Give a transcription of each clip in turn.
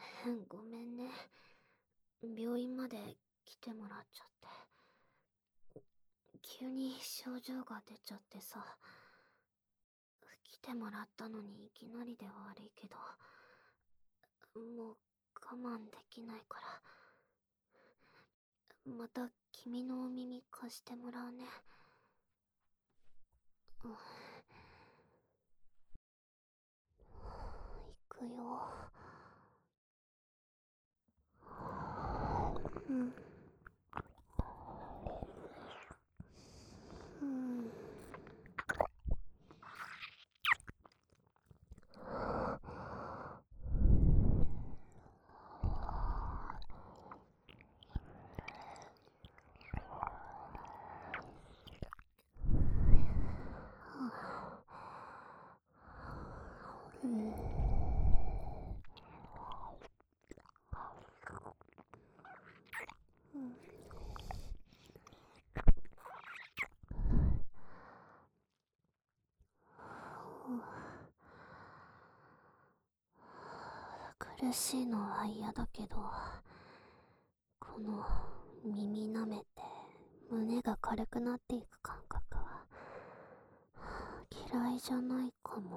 ごめんね。病院まで来てもらっちゃって。急に症状が出ちゃってさ。来てもらったのにいきなりでは悪いけど、もう我慢できないから。また君のお耳貸してもらうね。うん、行くよ。うん。うん。うん。苦しいのは嫌だけど、この耳舐めて胸が軽くなっていく感覚は嫌いじゃないかも。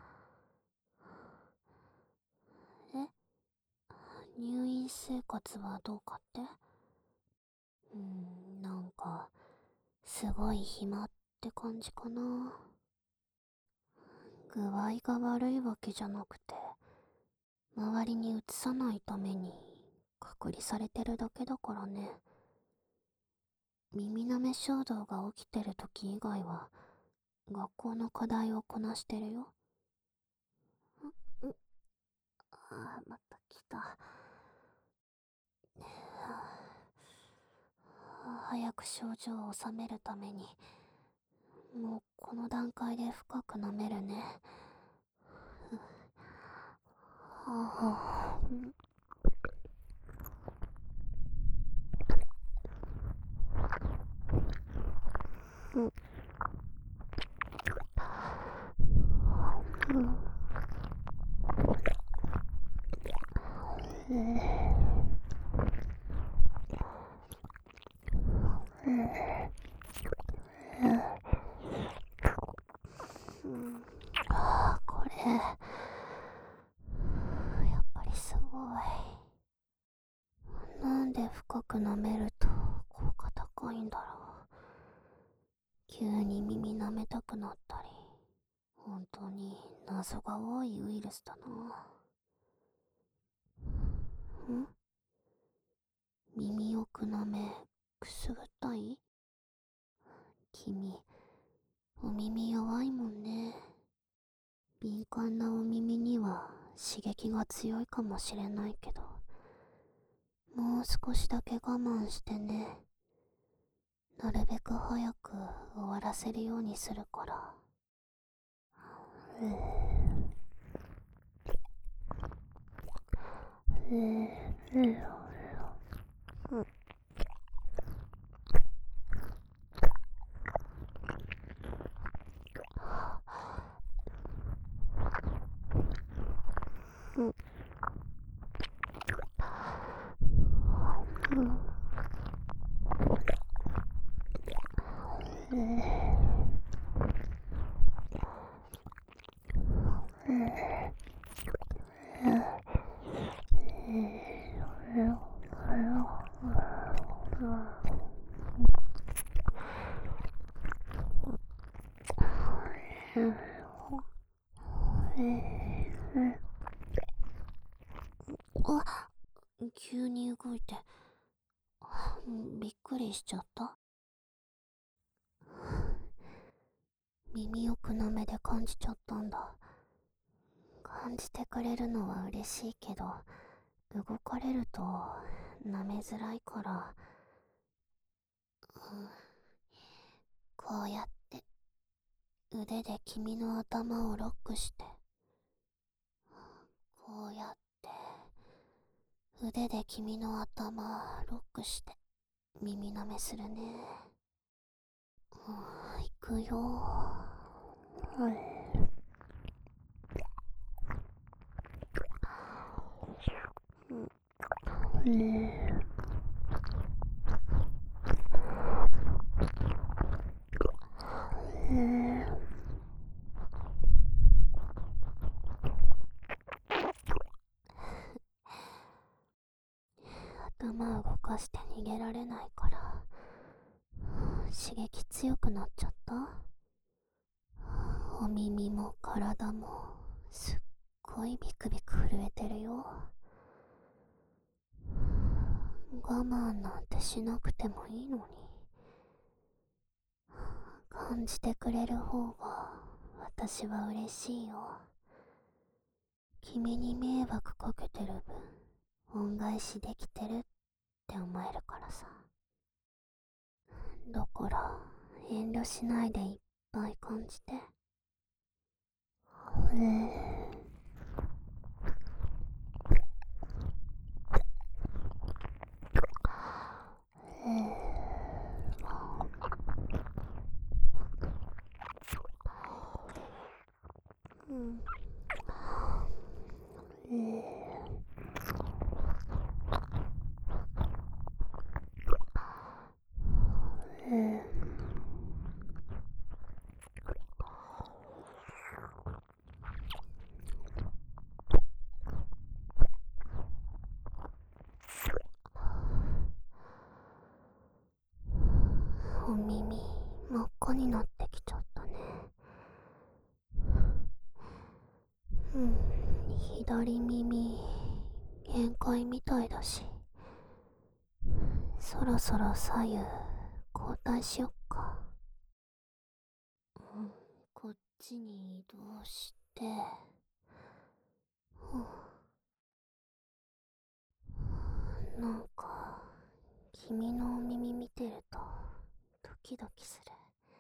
え、入院生活はどうかって？なんかすごい暇って感じかな。具合が悪いわけじゃなくて、周りにうつさないために隔離されてるだけだからね。耳舐め衝動が起きてる時以外は学校の課題をこなしてるよ。んんまた来た。早く症状を収めるために、もうこの段階で深く舐めるね。はあ、うん、うん、これ、やっぱりすごい。なんで深く舐めると効果高いんだろう。急に耳舐めたくなったり、本当に謎が多いウイルスだな。耳奥舐め、くすぐったい？君、お耳弱いもんね。敏感なお耳には刺激が強いかもしれないけど、もう少しだけ我慢してね。なるべく早く終わらせるようにするから。うううううあ、急に動いて、びっくりしちゃった。耳奥な目で感じちゃったんだ。感じてくれるのは嬉しいけど、動かれると舐めづらいから、こうやって腕で君の頭をロックして、こうやって腕で君の頭ロックして耳舐めするね。行くよ。はい。 頭動かして逃げられないから刺激強くなっちゃった。お耳も体もすっごいビクビク震えてるよ。我慢なんてしなくてもいいのに、感じてくれる方が私は嬉しいよ。君に迷惑かけてる分恩返しできてるって思えるからさ。だから遠慮しないでいっぱい感じて。お耳真っ赤になってきちゃったね。左耳限界みたいだし、そろそろ左右交代しよっか。こっちに移動して、なんか君のお耳見てるとドキドキする。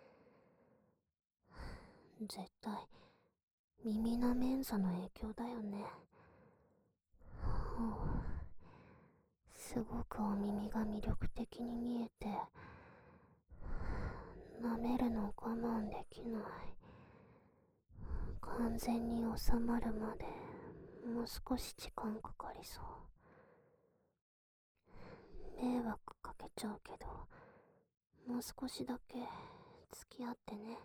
絶対耳のメンサの影響だよね。すごくお耳が魅力的に見えて、舐めるの我慢できない。完全に収まるまでもう少し時間かかりそう。迷惑かけちゃうけど、もう少しだけ付き合ってね。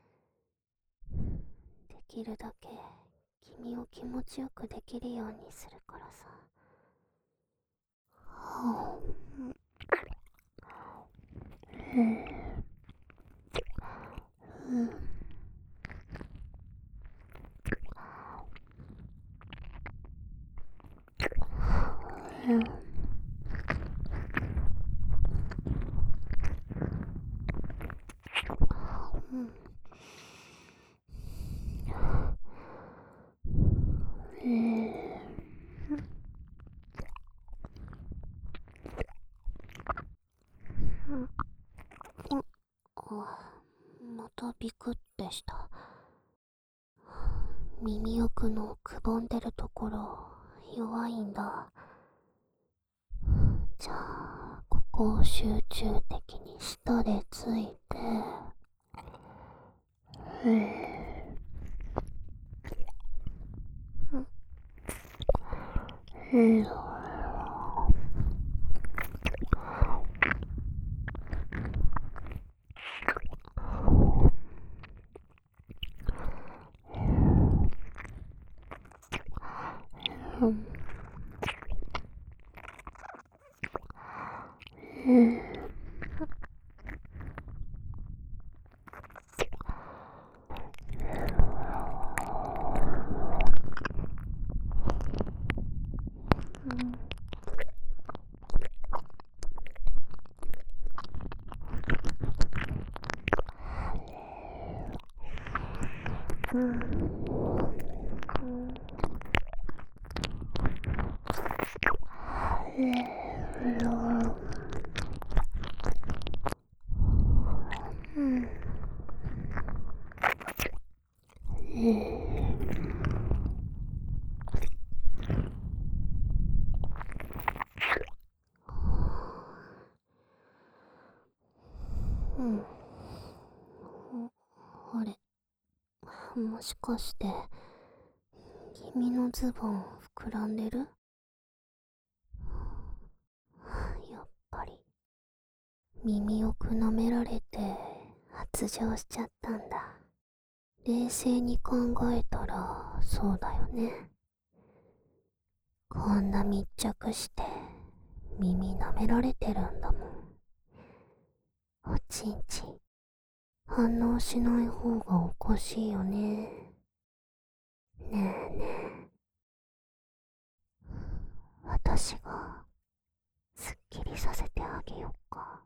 できるだけ君を気持ちよくできるようにするからさ。またビクってした。耳奥のくぼんでるところ弱いんだ。じゃあここを集中的に舌でついて、あれ、もしかして君のズボン膨らんでる？ 耳をくなめられて発情しちゃったんだ。冷静に考えたらそうだよね。こんな密着して耳舐められてるんだもん。おちんちん反応しない方がおかしいよね。ねえねえ、私がすっきりさせてあげようか。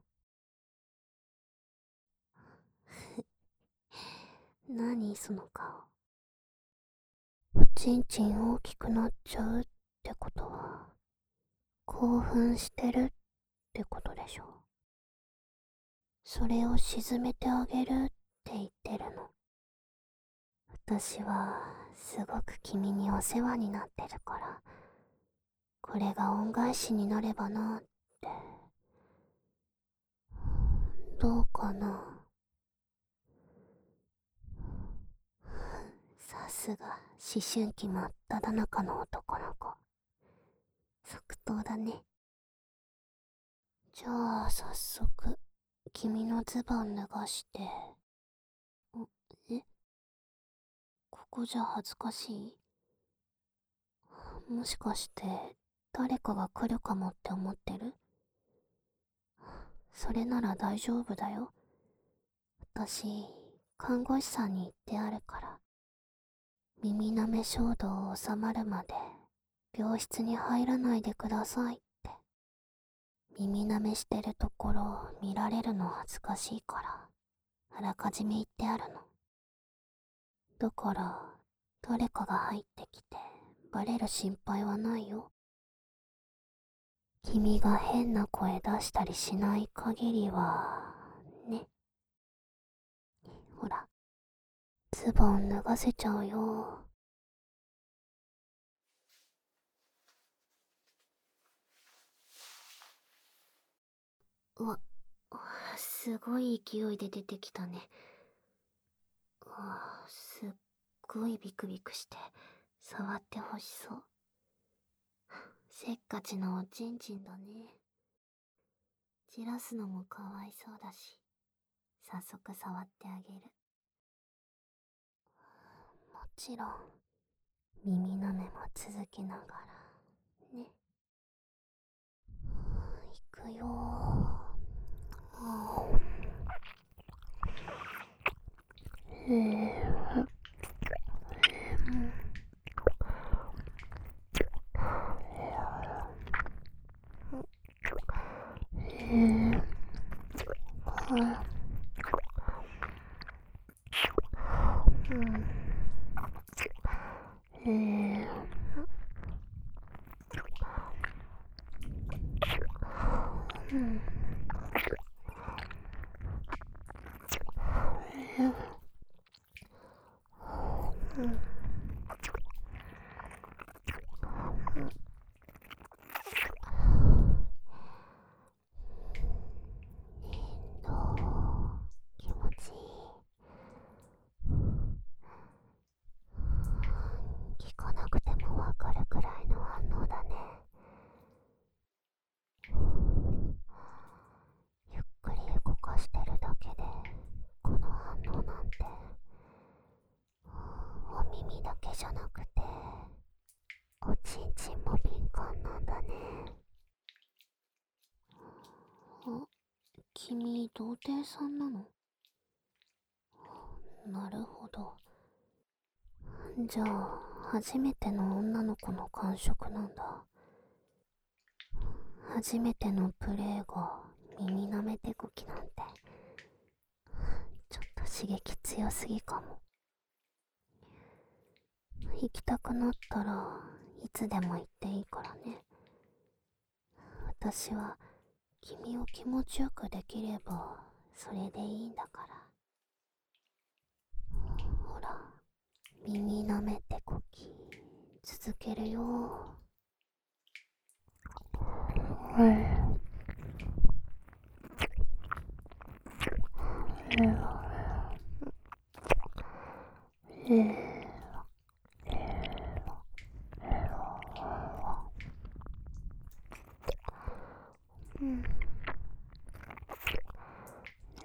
何その顔。おちんちん大きくなっちゃうってことは興奮してるってことでしょ。それを沈めてあげるって言ってるの。私はすごく君にお世話になってるから、これが恩返しになればなって。どうかな。さすが思春期真っ只中の男の子。即答だね。じゃあ早速君のズボン脱がして。え、ここじゃ恥ずかしい？もしかして誰かが来るかもって思ってる？それなら大丈夫だよ。私看護師さんに言ってあるから。耳舐め衝動収まるまで病室に入らないでくださいって。耳舐めしてるところ見られるの恥ずかしいからあらかじめ言ってあるの。だから誰かが入ってきてバレる心配はないよ。君が変な声出したりしない限りはね。ほら、ズボン脱がせちゃうよ。わ、すごい勢いで出てきたね。すっごいビクビクして触ってほしそう。せっかちのおちんちんだね。じらすのもかわいそうだし、早速触ってあげる。もちろん耳舐めも続けながらね。いくよ気持ちいい。聞かなくてもわかるくらいの反応だね。ゆっくり動かしてるだけでこの反応なんて。お耳だけじゃなくておちんちんも敏感なんだね。君童貞さんなの？なるほど。じゃあ初めての女の子の感触なんだ。初めてのプレイが耳舐め手こきなんてちょっと刺激強すぎかも。行きたくなったらいつでも行っていいからね。私は君を気持ちよくできればそれでいいんだから。ほら、耳舐めてこき続けるよ。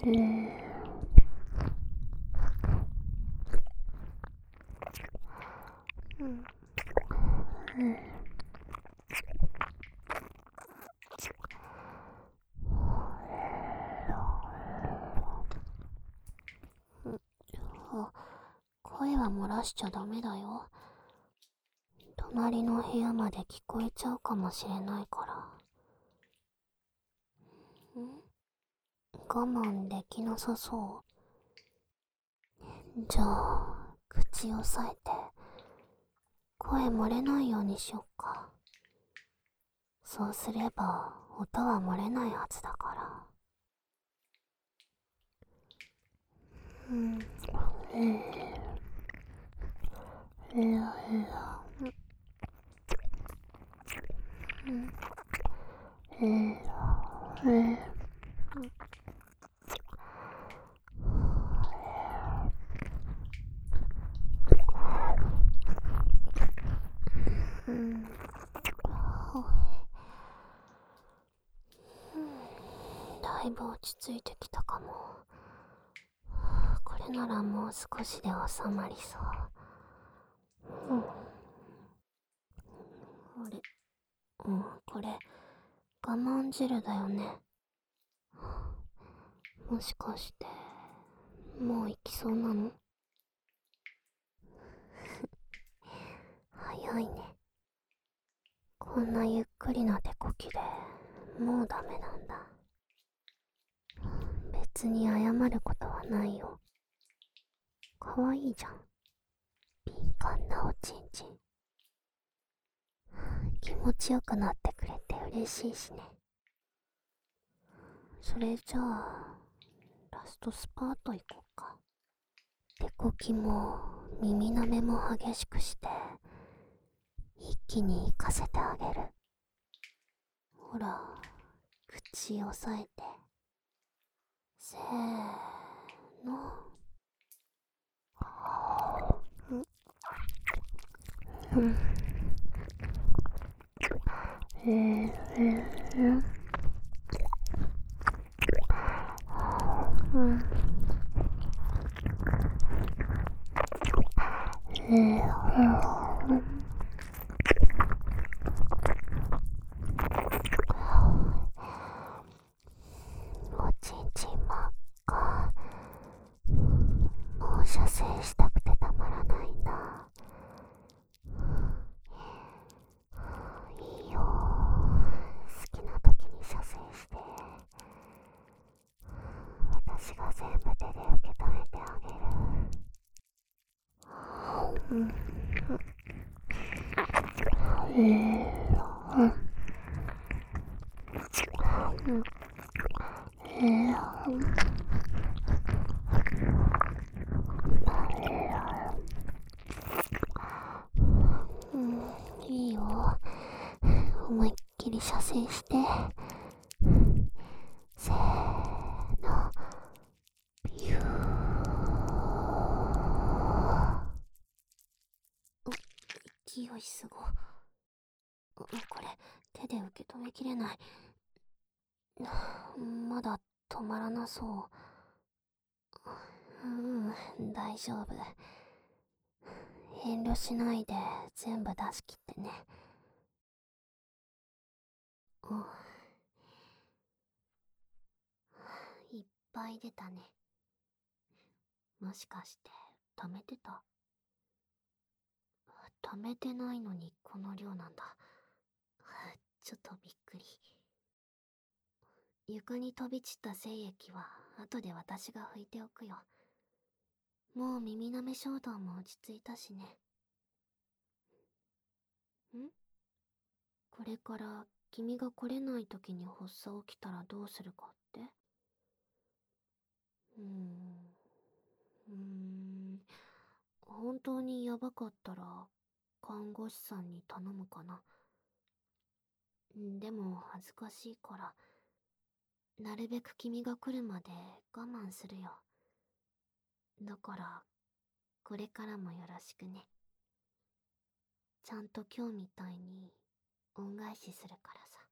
声は漏らしちゃダメだよ。隣の部屋まで聞こえちゃうかもしれないから。我慢できなさそう。じゃあ、口を押さえて、声漏れないようにしよっか。そうすれば、音は漏れないはずだから。だいぶ落ち着いてきたかも。これならもう少しで収まりそう。あれ、これ我慢汁だよね。もしかしてもう行きそうなの？早いね。こんなゆっくりな手こきでもうダメなんだ。別に謝ることはないよ。かわいいじゃん、敏感なおちんちん。気持ちよくなってくれて嬉しいしね。それじゃあラストスパート行こうか。手こきも耳なめも激しくして一気に行かせてあげる。ほら、口押さえて。せーの。おちんちん真っ赤。もう射精したくてたまらないんだ。いいよ、好きな時に射精して、私が全部手で受け止めてあげる。いいよ、思いっきり射精して。せーの、ビュー。勢いすご。これ手で受け止めきれない。まだ止まらなそう。大丈夫。遠慮しないで全部出し切ってね。いっぱい出たね。もしかして溜めてた？溜めてないのにこの量なんだ。ちょっとびっくり。床に飛び散った精液は後で私が拭いておくよ。もう耳なめ衝動も落ち着いたしね。これから君が来れない時に発作起きたらどうするかって？本当にやばかったら看護師さんに頼むかな。でも恥ずかしいから、なるべく君が来るまで我慢するよ。だからこれからもよろしくね。ちゃんと今日みたいに恩返しするからさ。